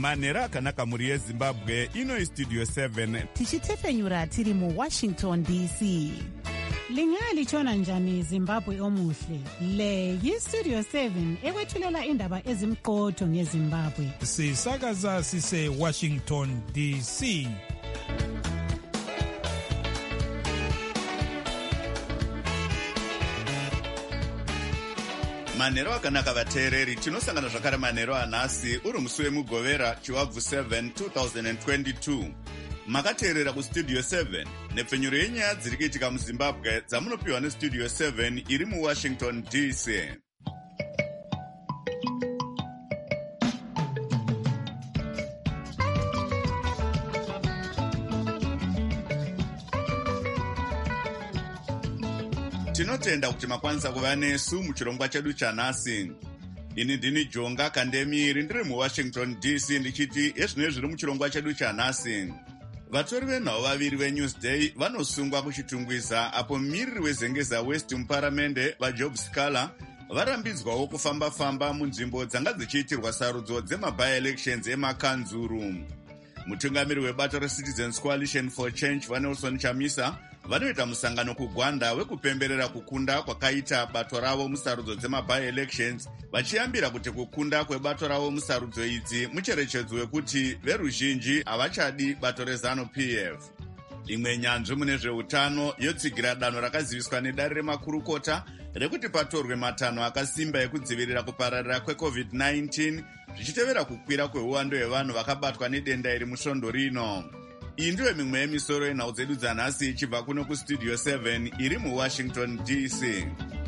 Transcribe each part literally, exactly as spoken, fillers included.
manhero akanaka mhuri yezimbabwe. Ino Studio seven tichitepfenyura tiri muWashington D C. Lingalitshona njani Zimbabwe omuhle? Le yiStudio seven ekwethulela indaba ezimqotho ngeZimbabwe. Sisakaza sise Washington D C. manhero akanaka vateereri, tinosangana zvakare manhero anhasi uri musi wemugovera chiwabvu seven two thousand twenty-two. Makateerera kuStudio seven nepfenyuro yenyaya dziri kuitika muZimbabwe dzamunopiwa neStudio seven iri muWashington D C. Tinotenda kuti makwanisa kuva nesu muchirongwa chedu chanhasi. Ini ndini Jonga Kandemiri ndiri muWashington D C ndichiti ezvino zviri muchirongwa chedu chanhasi. Vatori venhau vaviri veNewsday vanosungwa kuchitungwiza apo mumiriri wezengeza West muparamende vaJob Scala varambidzwawo kufamba-famba munzvimbo dzanga dzichiitirwa sarudzo dzema-by-elections emakanzuru. Mutungamiri webato reCitizens Coalition for Change vaNelson Chamisa vanoita musangano kuGwanda wekupemberera kukunda kwakaita bato ravo musarudzo dzema-by-elections, vachiyambira kuti kukunda kwebato ravo musarudzo idzi mucherechedzo wekuti veruzhinji havachadi bato reZANU-P F. Imwe nyanzvi mune zveutano yotsigira danho rakaziviswa nedare remakurukota rekuti patorwe matanho akasimba ekudzivirira kupararira kweCovid nineteen zvichitevera kukwira kweuwando hwevanhu vakabatwa nedenda iri musvondo rino. Iyi ndiyo mimwe yemisoro yenhau dzedu dzanhasi ichibva kuno kuStudio seven iri muWashington D C.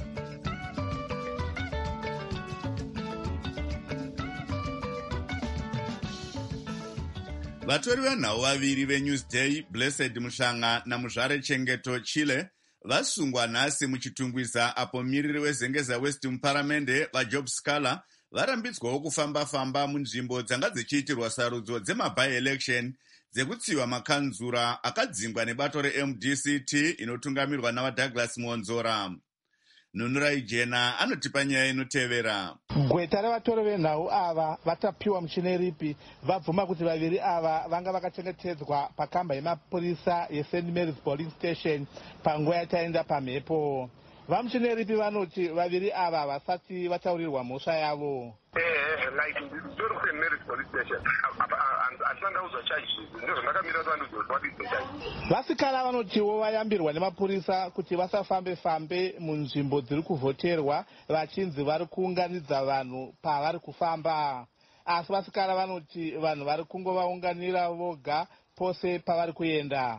Vatori venhau vaviri veNewsday, Blessed Mushanga naMuzvare Chengeto Chile, vasungwa nhasi muchitungwiza apo mumiriri wezengeza West muparamende vaJob Scala varambidzwawo kufamba-famba munzvimbo dzanga dzichiitirwa sarudzo dzema-by-election dzekutsiva makanzura akadzingwa nebato reM D C T inotungamirwa navaDouglas Muonzora. Nunurai Jena anotipa nyaya inotevera. Gweta revatori venhau ava vatapiwa muchine ripi vabvuma kuti vaviri ava vanga vakachengetedzwa pakamba yemapurisa yeSaint Mary's Police Station panguva yataenda pamhepo. Vamuchine ripi vanoti vaviri ava vasati vataurirwa mhosva yavo. Eh, like ndiri kuSaint Mary's Police Station. Asandauza charges. Ndizvo ndakamira sandudzo zvabidzai. Vasikala vanotiwo vayambirwa nemapurisa kuti vasafambe fambe munzvimbo dziri kuvhoterwa vachinzi vari kuunganidza vanhu pavari kufamba. Asi vasikala vanoti vanhu vari kungovaunganira voga pose pavari kuenda.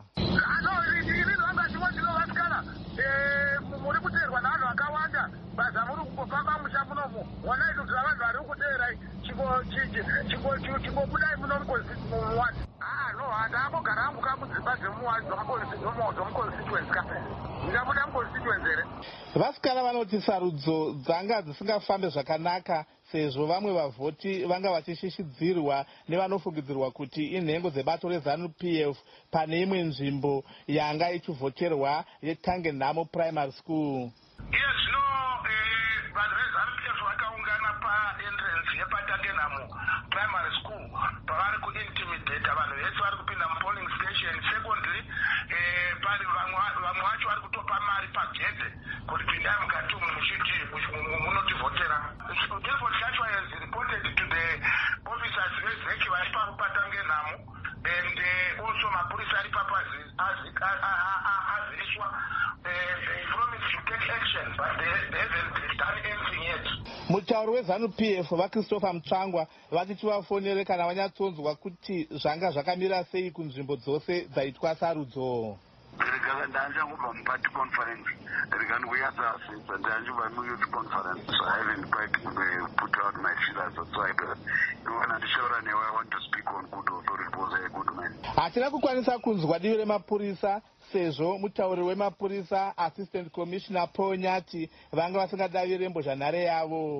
Muri kuteerwa navanhu vakawanda basa muri kungofamba musha munomu wonai kuti vanhu vari kuteerai chingobudai muno muwadi. Ah no, handakogara hangu kamudzimba dzemuwadi dzomuconstituency ka ndingabuda muconstituency here. Vasikana vanoti sarudzo dzanga dzisingafambe zvakanaka sezvo vamwe vavhoti vanga vachishishidzirwa nevanofungidzirwa kuti inhengo dzebato reZANU-P F pane imwe nzvimbo yanga ichivhoterwa yeTangenhamo Primary School. Iye zvino vanhu veZANU-P F vakaungana paentrance yepaTangenhamo Primary School pavari kuintimidata vanhu vese vari kupinda mupolling station. Secondly, vamwe vacho vari kutopa mari pagedhe kuti pindai mukati umu muchiti munotivhotera. Therefore, such was reported to the officers vezeki vari paTangenhamo and also mapurisa ari papazi aziswa promise to take action, but they, they haven't done anything yet. Mutauri weZANU-P F vaChristopher Mutsvangwa vachiti vafonere kana vanyatsonzwa kuti zvanga zvakamira sei kunzvimbo dzose dzaitwa sarudzo. Ndangobva muparty conference rekangoyasasisa ndangobva muyouth conference, so I haven't quite put out my feelers whatsoever. When ndishaura newe, I want to speak on good authority because I a good man. Hatina kukwanisa kunzwa divi remapurisa sezvo mutauri wemapurisa Assistant Commissioner Paul Nyati vanga vasingadavire mbozhanhare yavo.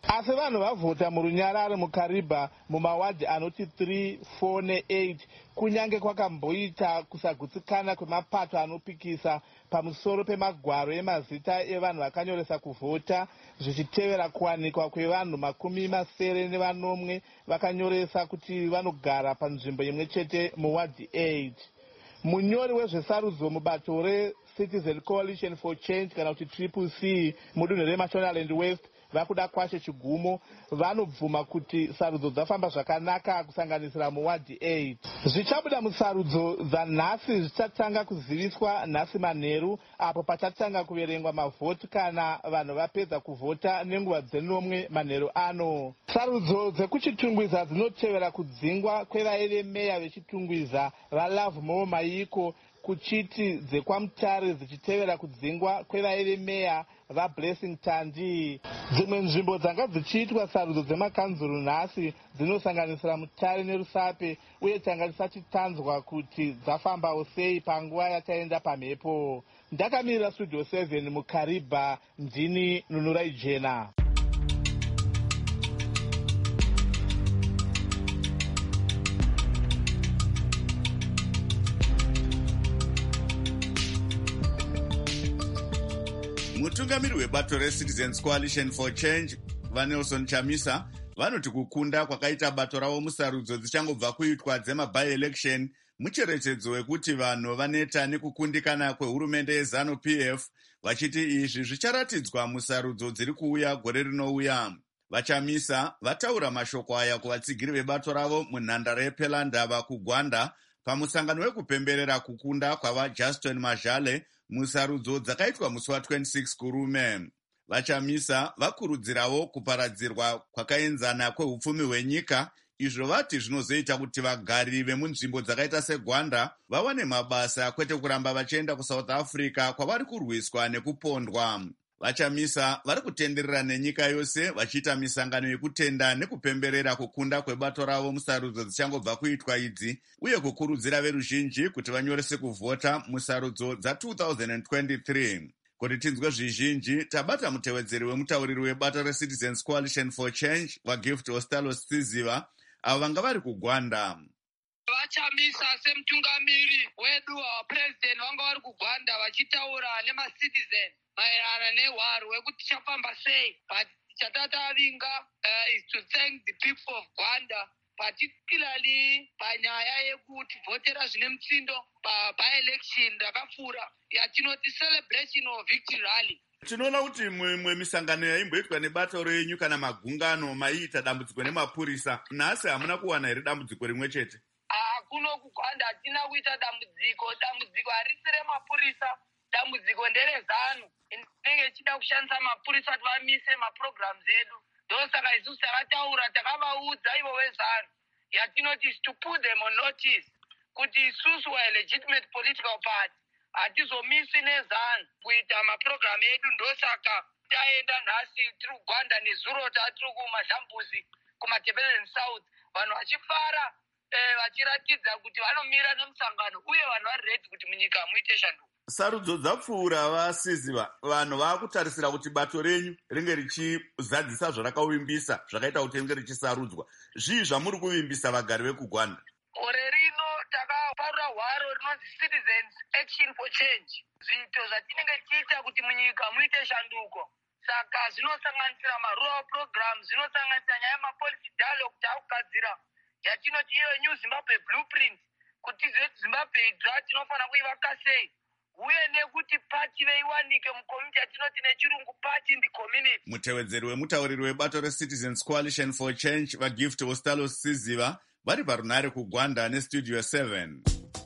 asi vanhu vavhota murunyararo mukariba mumawadhi anoti three four ne-eight kunyange kwakamboita kusagutsikana kwemapato anopikisa pamusoro pemagwaro emazita evanhu vakanyoresa kuvhota zvichitevera kuwanikwa kwevanhu makumi masere nevanomwe vakanyoresa kuti vanogara panzvimbo imwe chete muwadhi eight. munyori wezvesarudzo mubato recitizen coalition for change kana kuti triple c mudunhu remashonaland west vakuda kwashe chigumo vanobvuma kuti sarudzo dzafamba zvakanaka kusanganisira muwadhi eight. zvichabuda musarudzo dzanhasi zvichatanga kuziviswa nhasi manheru apo pachatanga kuverengwa mavhoti kana vanhu vapedza kuvhota nenguva dzenomwe manheru ano. sarudzo dzekuchitungwiza dzinotevera kudzingwa kwevaivemeya vechitungwiza valove mo maiko kuchiti dzekwamutare dzichitevera kudzingwa kwevaive meya vablessing tandi. dzimwe nzvimbo dzanga dzichiitwa sarudzo dzemakanzuru nhasi dzinosanganisira mutare nerusape uye tanga tisati tanzwa kuti dzafambawo sei panguva yataenda pamhepo. ndakamirira studio seven mukariba, ndini Nunurai Jena. mutungamiri webato reCitizens Coalition for Change vaNelson Chamisa vanoti kukunda kwakaita bato ravo musarudzo dzichangobva kuitwa dzema-by-election mucherechedzo wekuti vanhu vaneta nekukundikana kwehurumende yeZANU-P F, vachiti izvi zvicharatidzwa musarudzo dziri kuuya gore rinouya. VaChamisa vataura mashoko aya kuvatsigiri vebato ravo munhandare yePelandava kuGwanda pamusangano wekupemberera kukunda kwavaJustin Majale musarudzo dzakaitwa musi wa26 kurume. VaChamisa vakurudzirawo kuparadzirwa kwakaenzana kwehupfumi hwenyika, izvo vati zvinozoita kuti vagari vemunzvimbo dzakaita seGwanda vawane mabasa kwete kuramba vachienda kuSouth Africa kwavari kurwiswa nekupondwa. VaChamisa vari kutenderera nenyika yose vachiita misangano yekutenda nekupemberera kukunda kwebato ravo musarudzo dzichangobva kuitwa idzi, uye kukurudzira veruzhinji kuti vanyorese kuvhota musarudzo dza-twenty twenty-three. Kuti tinzwe zvizhinji, tabata mutevedzeri wemutauriri webato reCitizens Coalition for Change vaGift Ostalos Tsiziva avo vanga vari kuGwanda. VaChamisa semutungamiri wedu wapresident vanga vari kuGwanda vachitaura nemacitizen maererano nehwaro wekuti tichafamba sei. But chatatavinga uh, is to thank the people of Gwanda, particularly panyaya yekuti vhotera zvine mutsindo pa-election rakapfuura yatinoti celebration of victory rally. Tinoona kuti mimwe misangano yaimboitwa nebato renyu kana magungano maiita dambudziko nemapurisa, nhasi hamuna kuwana here dambudziko rimwe chete? Kuno kuGwanda hatina kuita dambudziko. Dambudziko harisi remapurisa, dambudziko nderezanu inenge ichida kushandisa mapurisa kuti vamise maprograms edu. Ndosaka isusu takataura takavaudza ivo vezanu yatinoti is to put them on notice kuti isusu were legitimate political party hatizomisi nezanu kuita maprogram edu. Ndosaka taenda nhasi tiri kuGwanda nezuro tatiri kumazhambuzi kumatebeleni south, vanhu vachifara eh, vachiratidza kuti vanomira nemusangano uye vanhu vari ready kuti munyika muite shanduko. Sarudzo dzapfuura vasiziva, vanhu vaakutarisira kuti bato renyu ringe richizadzisa zvarakavimbisa zvakaita kuti ringe richisarudzwa. Zvii zvamuri kuvimbisa vagari vekuGwanda? Ore rino takaparura hwaro rinonzi Citizens Action for Change, zviito zvatinenge tichiita kuti munyika muite shanduko. Saka zvinosanganisira marural programs, zvinosanganisira nyaya yemapolicy dialogue taakugadzira yatinoti iyo New Zimbabwe Blueprint, kuti Zimbabwe idzva tinofana kuivaka sei, uye nekuti pati veiwanike mucommunity yatinoti nechirungu party in the community. Mutevedzeri wemutauriri webato reCitizens Coalition for Change vaGift Ostalos Tsiziva vari parunare kuGwanda nestudio seven.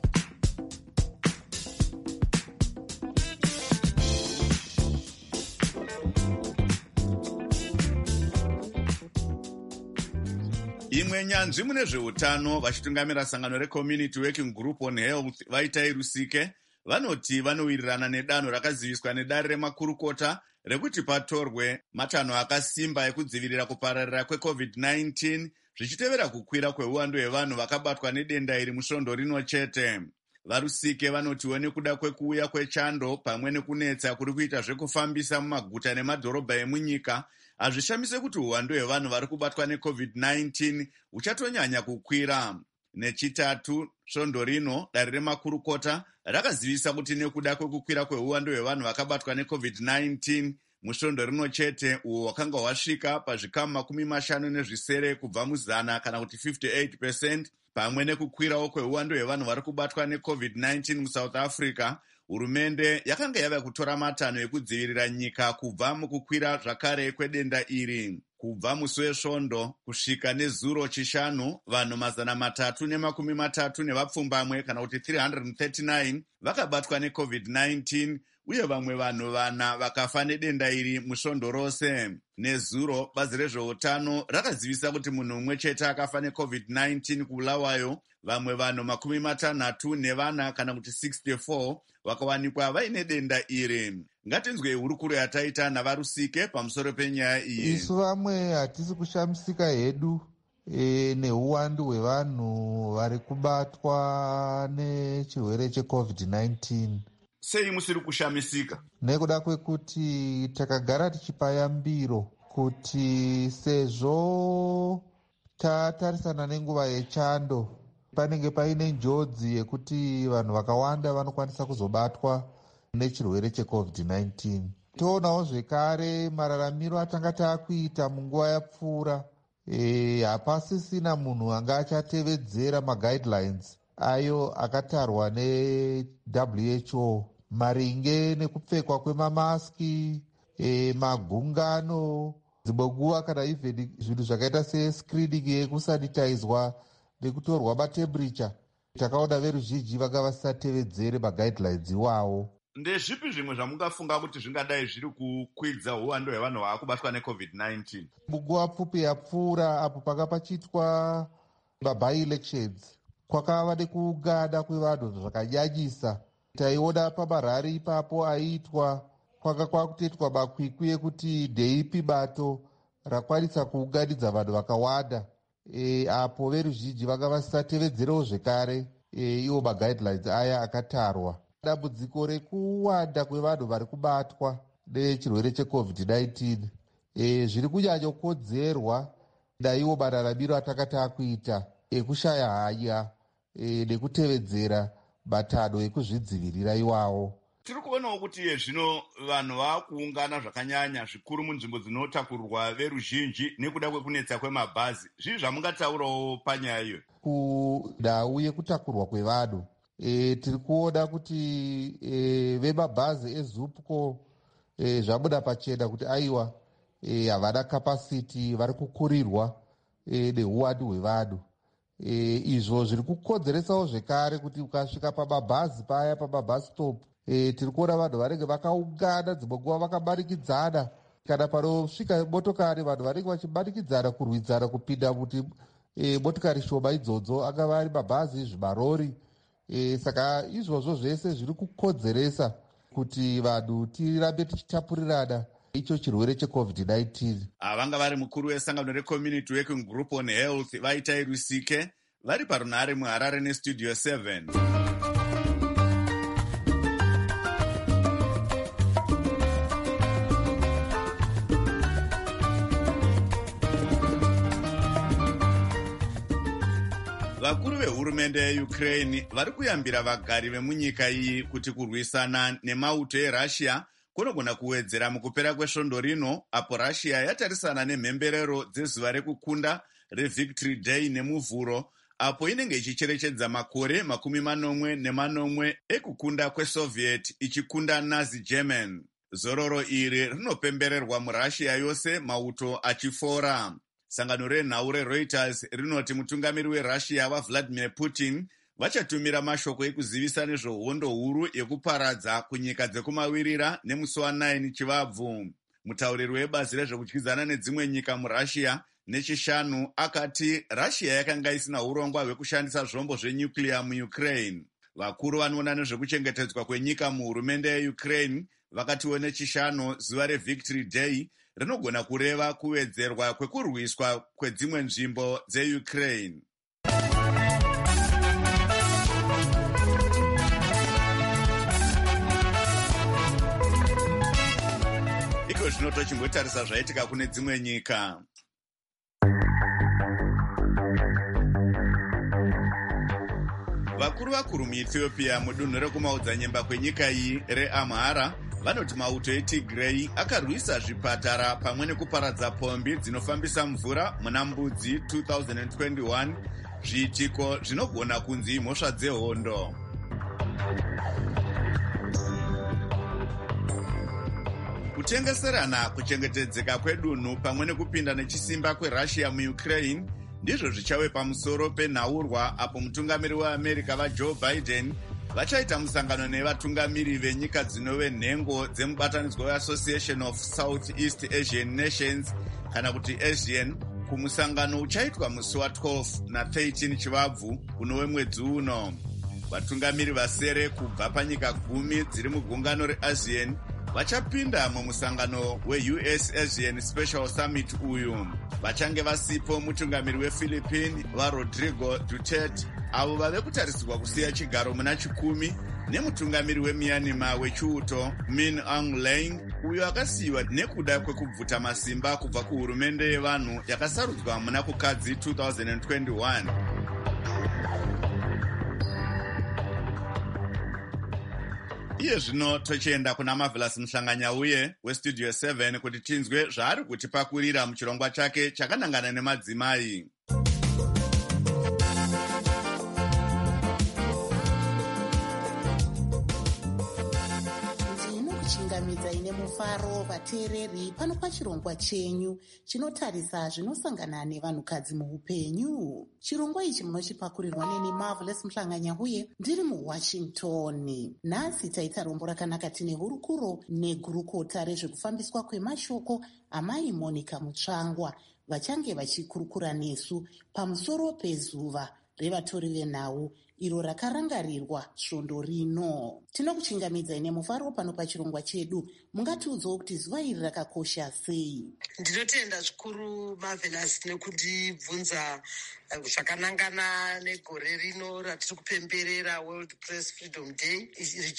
Imwe nyanzvi mune zveutano vachitungamira sangano reCommunity Working Group on Health Vaitai Rusike vanoti vanowirirana nedanho rakaziviswa nedare remakurukota rekuti patorwe matanho akasimba ekudzivirira kupararira kwecovid nineteen zvichitevera kukwira kweuwandu hwevanhu vakabatwa nedenda iri musvondo rino chete. Varusike vanotiwo nekuda kwekuuya kwechando pamwe nekunetsa kuri kuita zvekufambisa mumaguta nemadhorobha emunyika, hazvishamise kuti uwandu hwevanhu vari kubatwa necovid nineteen uchatonyanya kukwira. Nechitatu, svondo rino dare remakurukota rakazivisa kuti nekuda kwekukwira kweuwandu hwevanhu vakabatwa necovid nineteen musvondo rino chete uwo wakanga wasvika pazvikamu makumi mashanu nezvisere kubva muzana kana kuti fifty-eight percent, pamwe nekukwirawo kweuwandu hwevanhu vari kubatwa necovid nineteen muSouth Africa, hurumende yakanga yava kutora matanho ekudzivirira nyika kubva mukukwira zvakare kwedenda iri. Kubva musi wesvondo kusvika nezuro chishanu, vanhu mazana matatu nemakumi matatu nevapfumbamwe kana kuti three hundred thirty-nine vakabatwa necovid nineteen, uye vamwe vanhu vana vakafa nedenda iri musvondo rose. Nezuro bazi rezveutano rakazivisa kuti munhu umwe chete akafa necovid nineteen kuBulawayo, vamwe vanhu makumi matanhatu nevana kana kuti sixty-four vakawanikwa vaine denda iri. Ngatinzwe hurukuro yataita navarusike pamusoro penyaya iyi. Isu vamwe hatisi kushamisika hedu e, neuwandu hwevanhu vari kubatwa nechirwere checovid nineteen. Sei musiri kushamisika? Nekuda kwekuti takagara tichipa yambiro kuti sezvo tatarisana nenguva yechando panenge paine njodzi yekuti vanhu vakawanda vanokwanisa kuzobatwa nechirwere checovid nineteen. Toonawo zvekare mararamiro atanga taakuita munguva yapfuura, e, hapasisina munhu anga achatevedzera maguidelines ayo akatarwa neW H O maringe nekupfekwa kwemamaski, e, magungano, dzimwe nguva kana even zvinhu zvakaita sescreening yekusanitizwa nekutorwa matemperature. Takaona veruzhinji vanga vasatevedzere maguidelines iwawo. Ndezvipi zvimwe zvamungafunga kuti zvingadai zviri kukwidza uwandu hwevanhu vakubatwa necovid nineteen? Munguva pfupi yapfuura apo panga pachiitwa maby elections, kwakava nekuungana kwevanhu zvakanyanyisa. Taiona pamarari ipapo aiitwa kwanga kwakutoitwa makwikwi ekuti ndeipi bato rakwanisa kuunganidza vanhu vakawanda, e, apo veruzhinji vanga vasatevedzerewo zvekare e, iwo maguidelines aya akatarwa. Dambudziko rekuwanda kwevanhu vari kubatwa nechirwere checovid nineteen e, zviri kunyanya kukonzerwa naiwo mararamiro atanga taakuita ekushaya hanya e, nekutevedzera matanho ekuzvidzivirira iwawo. Tiri kuonawo kuti iye zvino vanhu vakuungana zvakanyanya zvikuru munzvimbo dzinotakurwa veruzhinji nekuda kwekunetsa kwemabhazi. Zvii zvamungataurawo panyaya iyo? Kundau yekutakurwa kwevanhu, e, tiri kuona kuti e, vemabhazi ezupco e, zvabuda pachena kuti aiwa e, havana kapasiti, vari kukurirwa e, neuwandu hwevanhu. E, izvo zviri kukonzeresawo zvekare kuti ukasvika pamabhazi paya pamabhazi stop, e, tiri kuona vanhu vanenge vakaungana, dzimwe nguva vakamanikidzana. Kana panosvika motokari vanhu vanenge vachimanikidzana kurwidzana kupinda kuti e, motokari shoma idzodzo angava ari mabhazi, zvimarori. E, saka izvozvo zvese zviri kukonzeresa kuti vanhu tirambe tichitapurirana icho chirwere checovid nineteen. Avanga vari mukuru wesangano recommunity working group on health vaita irusike vari parunhare muHarare nestudio seven. Vakuru vehurumende yeUkraine vari kuyambira vagari vemunyika iyi kuti kurwisana nemauto eRussia kunogona kuwedzera mukupera kwesvondo rino, apo Russia yatarisana nemhemberero dzezuva rekukunda reVictory Day nemuvhuro, apo inenge ichicherechedza makore makumi manomwe nemanomwe ekukunda kweSoviet ichikunda Nazi German. Zororo iri rinopembererwa muRussia yose, mauto achifora. Sangano renhau reReuters rinoti mutungamiri weRussia waVladimir Putin vachatumira mashoko ekuzivisa nezvehondo huru yekuparadza kunyika dzekumavirira nemusi wanine Chivabvu. Mutauriri webazi rezvekudyidzana nedzimwe nyika muRussia nechishanu akati Russia yakanga isina urongwa hwekushandisa zvombo zvenyuclear muUkraine. Vakuru vanoona nezvekuchengetedzwa kwenyika muhurumende yeUkraine vakatiwo nechishanu zuva reVictory Day rinogona kureva kuwedzerwa kwekurwiswa kwedzimwe nzvimbo dzeUkraine. iko zvino tochimbotarisa zvaitika kune dzimwe nyika. Vakuru vakuru muEthiopia mudunhu rekumaodzanyemba kwenyika iyi reAmhara vanoti mauto eTigrei akarwisa zvipatara pamwe nekuparadza pombi dzinofambisa mvura muna Mbudzi two thousand twenty-one, zviitiko zvinogona kunzi mhosva dzehondo. Kutengeserana kuchengetedzeka kwedunhu pamwe nekupinda nechisimba kweRussia muUkraine ndizvo zvichave pamusoro penhaurwa apo mutungamiri weAmerica vaJoe Biden vachaita musangano nevatungamiri venyika dzinove nhengo dzemubatanidzwa weAssociation of Southeast Asian Nations kana kuti ASEAN kumusangano uchaitwa musi wa12 na thirteen Chivabvu kunowe mwedzi uno. Vatungamiri vasere kubva panyika gumi dziri mugungano reASEAN vachapinda mumusangano we-U S ASEAN Special Summit uyu. Vachange vasipo mutungamiri wePhilippine vaRodrigo Duterte avo vave kutarisirwa kusiya chigaro muna chikumi nemutungamiri weMyanmar wechiuto Min Aung Hlaing uyo akasiyiwa nekuda kwekubvuta masimba kubva kuhurumende yevanhu yakasarudzwa muna kukadzi two thousand twenty-one. Iye zvino tochienda kuna Marvelous Muhlanganyauye weStudio seven kuti tinzwe zvaari kutipakurira muchirongwa chake chakanangana nemadzimai. Ndinokuchingamidza ine mufaro vateereri pano pachirongwa chenyu chinotarisa zvinosangana nevanhukadzi muupenyu. Chirongwa ichi munochipakurirwa neni Marvelous Muhlanganyauye ndiri muWashington. Nhasi taita rombo rakanaka tine hurukuro negurukota rezvekufambiswa kwemashoko amai Monica Mutsvangwa vachange vachikurukura nesu pamusoro pezuva revatori venhau iro rakarangarirwa svondo rino. Tinokuchingamidza ine mufaro pano pachirongwa chedu. Mungatiudzawo kuti zuva iri rakakosha sei? Ndinotenda zvikuru Marvelous nekundibvunza zvakanangana negore rino ratiri kupemberera World Press Freedom Day,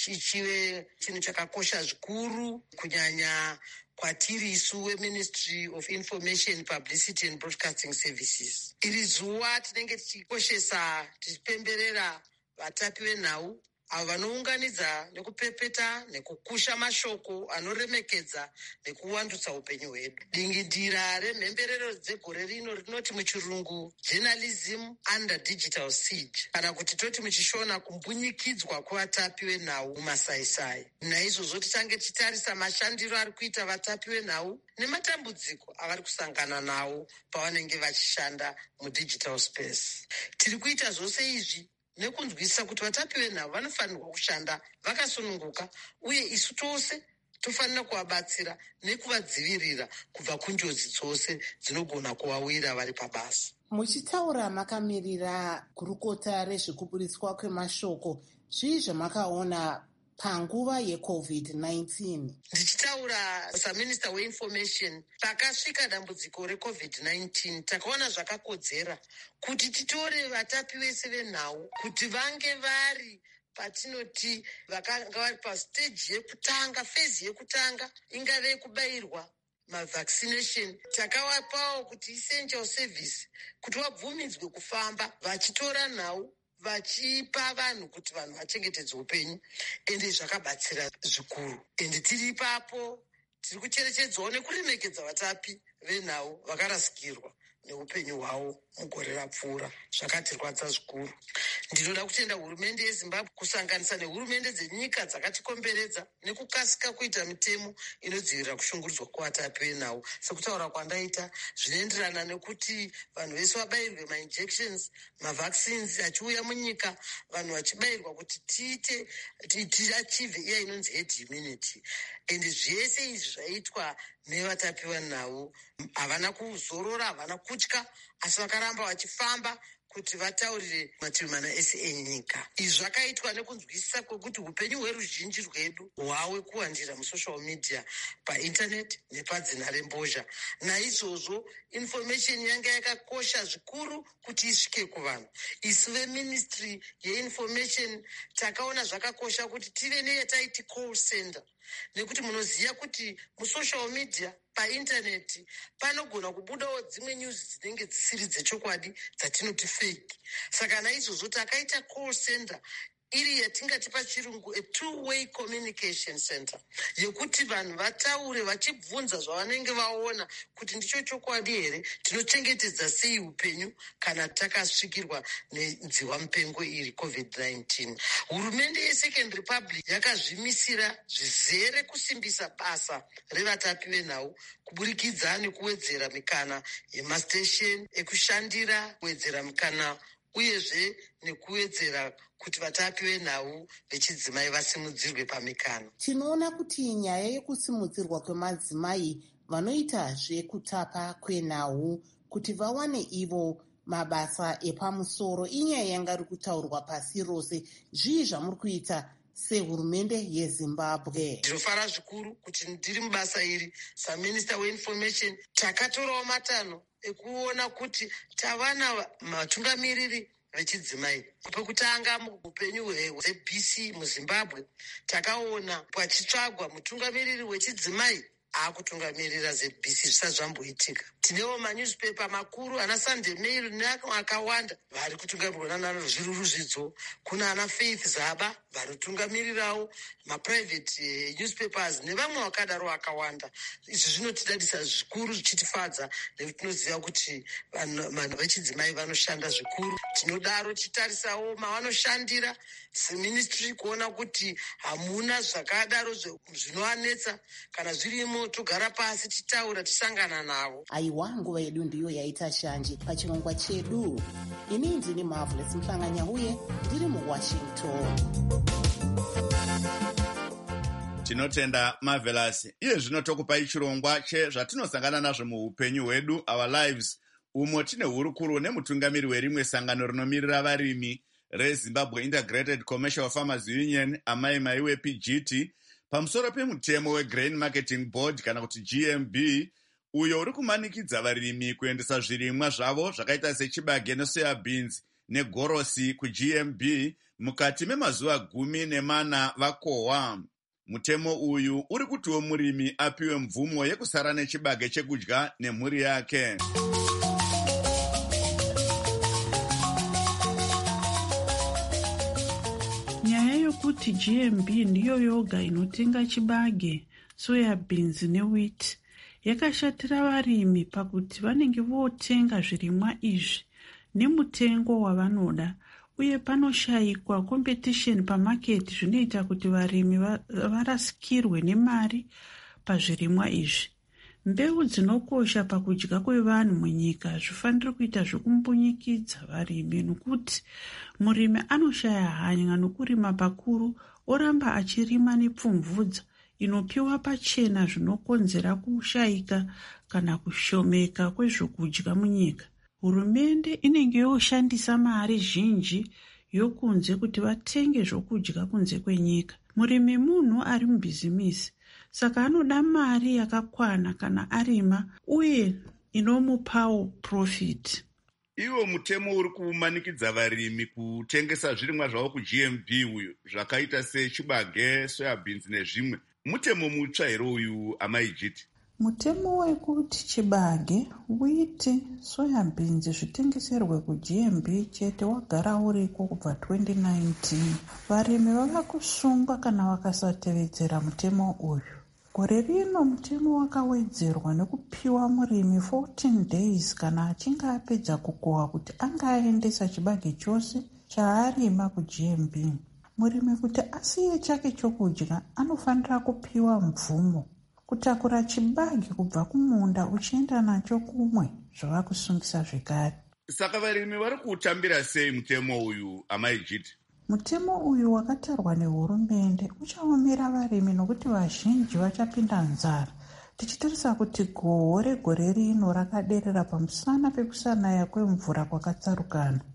richive chinhu chakakosha zvikuru kunyanya kwatiri isu weMinistry of Information, Publicity and Broadcasting Services. Iri zuva tinenge tichikoshesa tichipemberera vatapi venhau avo vanounganidza nekupepeta nekukusha mashoko anoremekedza nekuwandutsa upenyu hwedu. Dingindira remhemberero dzegore rino rinoti muchirungu Journalism under Digital Siege, kana kuti toti muchishona kumbunyikidzwa kwevatapi venhau mumasaisai. Naizvozvo tichange tichitarisa mashandiro ari kuita vatapi venhau nematambudziko avari kusangana nawo pavanenge vachishanda mudigital space. Tiri kuita zvose izvi nekunzwisisa kuti vatapi venhau vanofanirwa kushanda vakasununguka uye isu tose tofanira kuvabatsira nekuvadzivirira kubva kunjodzi dzose dzinogona kuvawira vari pabasa. Muchitaura makamirira gurukota rezvekuburitswa kwemashoko, zvii zvamakaona panguva yecovid nineteen? Ndichitaura saminister weinformation, pakasvika dambudziko recovid nineteen takaona zvakakodzera kuti titore vatapi vese venhau kuti vange vari patinoti vakanga vari pastage yekutanga, phase yekutanga, ingave kubairwa mavaccination. Takavapawo kuti essential service, kuti vabvumidzwe kufamba vachitora nhau vachipa vanhu kuti vanhu vachengetedze upenyu, ende zvakabatsira zvikuru. Ende tiri ipapo tiri kucherechedzawo nekuremekedza vatapi venhau vakarasikirwa neupenyu hwavo mugore rapfuura. Zvakatirwadza zvikuru. Ndinoda kutenda hurumende yeZimbabwe kusanganisa nehurumende dzenyika dzakatikomberedza nekukasika kuita mitemo inodzivirira kushungurudzwa kwevatapi venhau. Sekutaura kwandaita zvinoenderana nekuti vanhu vese vabairwe mainjections, mavaccines achiuya munyika, vanhu vachibairwa kuti tiite tiachieve iya inonzi herd immunity. Ende zvese izvi zvaitwa nevatapi venhau havana kuzorora, havana kutya, asi vakaramba vachifamba kuti vataurire mativi mana ese enyika. Izvi zvakaitwa nekunzwisisa kwekuti upenyu hweruzhinji rwedu hwawe kuwandira musocial media, painternet nepadzina rembozha. Naizvozvo information yanga yakakosha zvikuru kuti isvike kuvanhu. Isu veministry yeinformation takaona zvakakosha kuti tive neyataiti call center, nekuti munoziva kuti musocial media painternet panogona kubudawo dzimwe news dzinenge dzisiri dzechokwadi dzatinoti fake. Saka naizvozvo takaita call center iri yatingati pachirungu a two-way communication center, yekuti vanhu vataure vachibvunza zvavanenge vaona kuti ndicho chokwadi here, tinochengetedza sei upenyu kana takasvikirwa nenziwa mupengo iri covid nineteen. Hurumende yeSecond Republic yakazvimisira zvizere kusimbisa basa revatapi venhau kuburikidza nekuwedzera mikana yemastation ekushandira, kuwedzera mikana uyezve nekuwedzera kuti vatapi venhau vechidzimai vasimudzirwe pamikana. Tinoona kuti nyaya yekusimudzirwa kwemadzimai vanoitazve kutapa kwenhau kuti vawane ivo mabasa epamusoro inyaya yanga iri kutaurwa pasi rose. Zvii zvamuri kuita sehurumende yeZimbabwe? Ndinofara zvikuru kuti ndiri mubasa iri saminista weinformation. Takatorawo matanho ekuona kuti tavana matungamiriri vechidzimai. Pekutanga muupenyu hweB C muZimbabwe takaona pachitsvagwa mutungamiriri wechidzimai akutungamirira zeB C zvisati zvamboitika. Tinewo manewspaper makuru ana Sunday Mail neakawanda vari kutungamirirwa nanazviruruzvidzo. Kuna ana Faith Zaba vari kutungamirirawo maprivate newspapers nevamwe vakadaro vakawanda. Izvi zvinotidadisa zvikuru, zvichitifadza nekuti tinoziva kuti vanhu vechidzimai vanoshanda zvikuru. Tinodaro tichitarisawo mavanoshandira seministry kuona kuti hamuna zvakadaro zvinovanetsa. Kana zvirimo togara pasi titaura, tisangana navo. Aiwa, nguva yedu ndiyo yaita shanje pachirongwa chedu. Ini ndini Marvelous Mhlanga-Nyahuye ndiri muWashington. Tinotenda Marvelous. Iye zvino tokupai chirongwa chezvatinosangana nazvo muupenyu hwedu, our lives, umo tine hurukuro nemutungamiri werimwe sangano rinomirira varimi reZimbabwe Integrated Commercial Farmers Union, Amai Maiwe P G T, pamusoro pemutemo weGrain Marketing Board kana kuti G M B, uyo uri kumanikidza varimi kuendesa zvirimwa zvavo zvakaita sechibage nesoya beans negorosi kuG M B mukati memazuva gumi nemana vakohwa. Mutemo uyu uri kutiwo murimi apiwe mvumo yekusara nechibage chekudya nemhuri yake. Nyaya yokuti G M B ndiyo yoga inotenga chibage, soya beans newheat yakashatira varimi pakuti vanenge votenga zvirimwa izvi nemutengo wavanoda, uye panoshayikwa competition pamaketi zvinoita kuti varimi varasikirwe nemari pazvirimwa izvi. Mbeu dzinokosha pakudya kwevanhu munyika zvifanira kuita zvokumbunyikidza varimi, nokuti murimi anoshaya hanya nokurima pakuru oramba achirima nepfumvudza inopiwa pachena, zvinokonzera kushayika kana kushomeka kwezvokudya munyika. Hurumende inenge yoshandisa mari zhinji yokunze kuti vatenge zvokudya kunze kwenyika. Murimi munhu ari mubhizimisi, saka anoda mari yakakwana kana arima uye inomupawo profit. Iwo mutemo uri kumanikidza varimi kutengesa zvirimwa zvavo kuG M B uyu zvakaita sechibage, soya beans nezvimwe. Mutemo mutsva here uyu, Amai Jiti? Mutemo wekuti chibage, wheat, soya beans zvitengeserwe kuG M B chete wagara uriko kubva twenty nineteen. Varimi vava kusungwa kana vakasatevedzera mutemo uyu. Gore rino mutemo wakawedzerwa nekupiwa murimi fourteen days kana achinge apedza kukohwa kuti angaendesa chibage chose chaarima kuG M B. Murimi kuti asiye chake chokudya anofanira kupiwa mvumo kutakura chibage kubva kumunda uchienda nacho kumwe zvava kusungisa zvekare. Saka varimi vari kutambira sei mutemo uyu, Amai Jiti? Mutemo uyu wakatarwa nehurumende uchaomera varimi nokuti vazhinji vachapinda nzara. Tichitarisa kuti gohwo regore rino rakaderera pamusana pekusanaya kwemvura kwakatsarukana.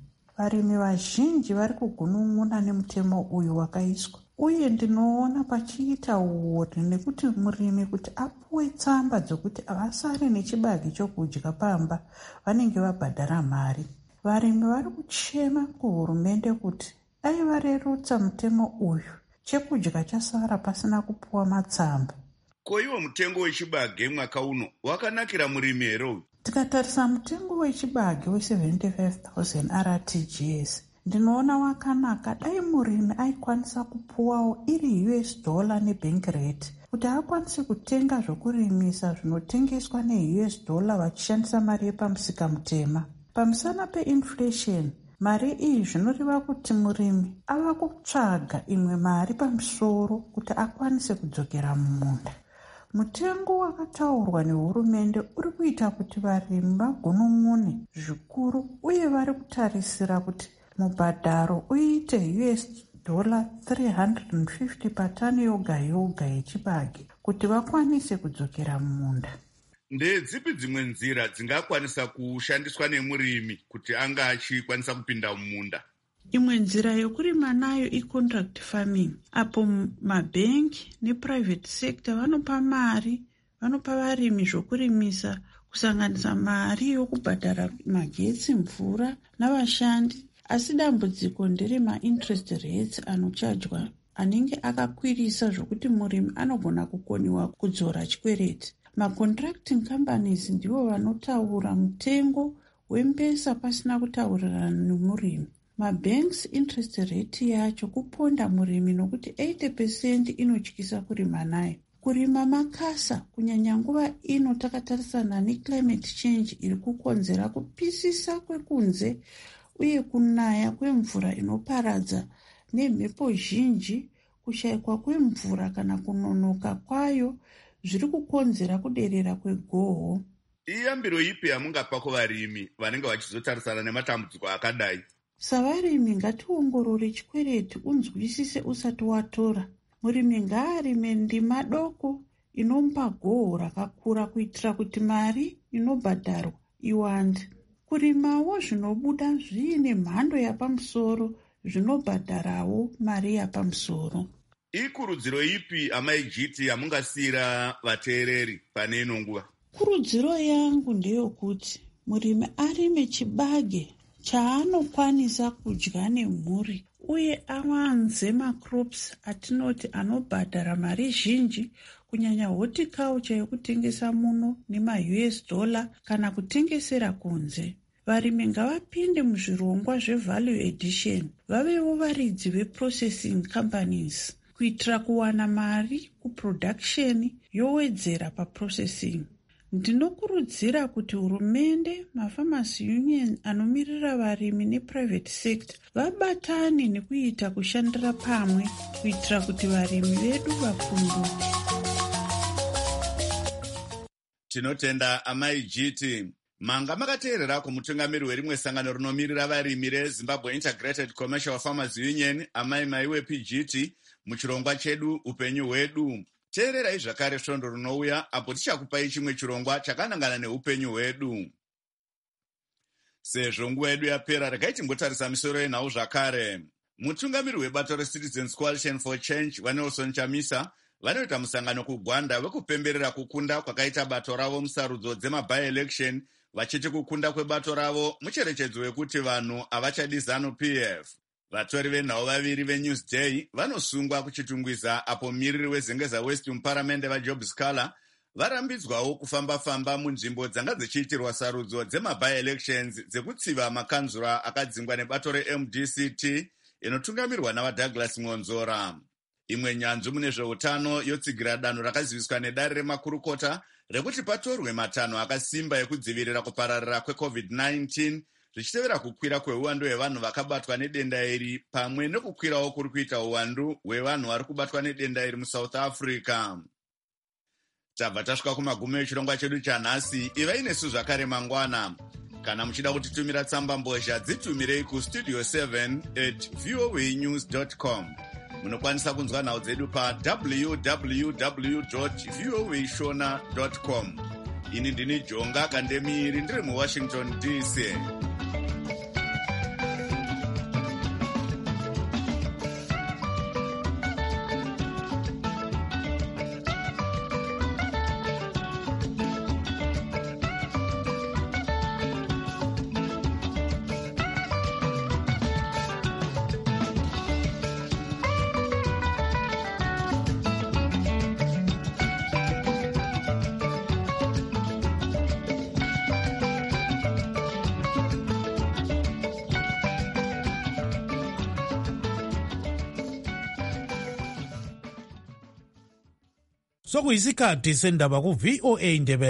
varimi vazhinji vari kugunun'una nemutemo uyu wakaiswa, uye ndinoona pachiita uori nekuti murimi kuti apuwe tsamba dzokuti vasare nechibage chokudya pamba vanenge vabhadhara mari. Varimi vari kuchema kuhurumende kuti dai varerutsa mutemo uyu, chekudya chasara pasina kupuwa matsamba. Ko iwo mutengo wechibage mwaka uno wakanakira murimi here? Tikatarisa mutengo wechibage we-seventy-five thousand R T G S, ndinoona wakanaka dai murimi aikwanisa kupuwawo iri U S dollar nebank rate kuti akwanise kutenga zvokurimisa zvinotengeswa ne-U S dollar vachishandisa mari yepamusika mutema. Pamusana pe-inflation, mari iyi zvinoreva kuti murimi ava kutsvaga imwe mari pamusoro kuti akwanise kudzokera mumunda. Mutengo wakataurwa nehurumende uri kuita kuti varimi vagunun'une zvikuru, uye vari kutarisira kuti mubhadharo uite U S dollar three hundred fifty patani yoga yoga yechibage kuti vakwanise kudzokera mumunda. Ndedzipi dzimwe nzira dzingakwanisa kushandiswa nemurimi kuti anga achikwanisa kupinda mumunda? Imwe nzira yokurima nayo i-contract farming, apo mabhengi neprivate sector vanopa mari, vanopa varimi zvokurimisa kusanganisa mari yokubhadhara magetsi, mvura navashandi. Asi dambudziko ndere ma-interest rates anochajwa anenge akakwirisa zvokuti murimi anogona kukoniwa kudzora chikwereti. Ma-contracting companies ndivo vanotaura mutengo wembesa pasina kutaurirana nemurimi. Mabanks interest rate yacho kuponda murimi nokuti eighty percent inotyisa kurima nayo. Kurima makasa kunyanya nguva ino takatarisana neclimate change iri kukonzera kupisisa kwekunze uye kunaya kwemvura inoparadza nemhepo zhinji, kushayikwa kwemvura kana kunonoka kwayo zviri kukonzera kuderera kwegoho. Iyambiro ipi yamungapa kuvarimi vanenge vachizotarisana nematambudziko akadai? Savarimi ngationgorore chikwereti unzwisise usati watora. Murimi ngaarime ndima doko inomupa goho rakakura kuitira kuti mari inobhadharwa iwande. Kurimawo zvinobuda zviine mhando yapamusoro zvinobhadharawo mari yapamusoro. Ikurudziro ipi amai G T yamungasiyira vateereri pane ino nguva? Kurudziro yangu ndeyokuti murimi arime chibage chaanokwanisa kudya nemhuri uye awanze macrops atinoti anobhadhara mari zhinji, kunyanya horticulture yokutengesa muno nema-U S dollar kana kutengesera kunze. Varimi ngavapinde muzvirongwa zvevalue addition, vavewo varidzi veprocessing companies kuitira kuwana mari kuproduction yowedzera paprocessing. Ndinokurudzira kuti hurumende, mafarmers union anomirira varimi neprivate sector vabatane nekuita kushandira pamwe kuitira kuti varimi vedu vapunduke. Tinotenda amai G T. Manga makateerera kumutungamiri werimwe sangano rinomiririra varimi reZimbabwe Integrated Commercial Farmers Union, amai maiwe P G T, muchirongwa chedu upenyu hwedu. Teererai zvakare svondo rinouya apo tichakupai chimwe chirongwa chakanangana neupenyu hwedu. Sezvo nguva yedu yapera, regai timbotarisa misoro yenhau zvakare. Mutungamiri webato reCitizens Coalition for Change vaNelson Chamisa vanoita musangano kuGwanda wekupemberera kukunda kwakaita bato ravo musarudzo dzema-by-election, vachiti kukunda kwebato ravo mucherechedzo wekuti vanhu havachadi ZANU P F. Vatori venhau vaviri veNewsday vanosungwa kuchitungwiza apo miriri weZengeza West muparamende vaJob Scala varambidzwawo kufamba-famba munzvimbo dzanga dzichiitirwa sarudzo dzema-by-elections dzekutsiva makanzura akadzingwa nebato re-M D C T inotungamirwa navaDouglas Ngonzora. Imwe nyanzvu mune zveutano yotsigira danho rakaziviswa nedare remakurukota rekuti patorwe matanho akasimba ekudzivirira kupararira kweCovid nineteen, zvichitevera kukwira kweuwandu hwevanhu vakabatwa nedenda iri pamwe nekukwirawo kuri kuita uwandu hwevanhu vari kubatwa nedenda iri muSouth Africa. Tabva tasvika kumagumo echirongwa chedu chanhasi. Ivai nesu zvakare mangwana. Kana muchida kutitumira tsamba mbozha, dzitumirei kustudio seven at voanews dot com. Munokwanisa kunzwa nhau dzedu pa w w w dot voa shona dot com. Ini ndini Jonga Kandemiri ndiri muWashington D C. sokuyisikhathi sendaba ku-V O A Indebe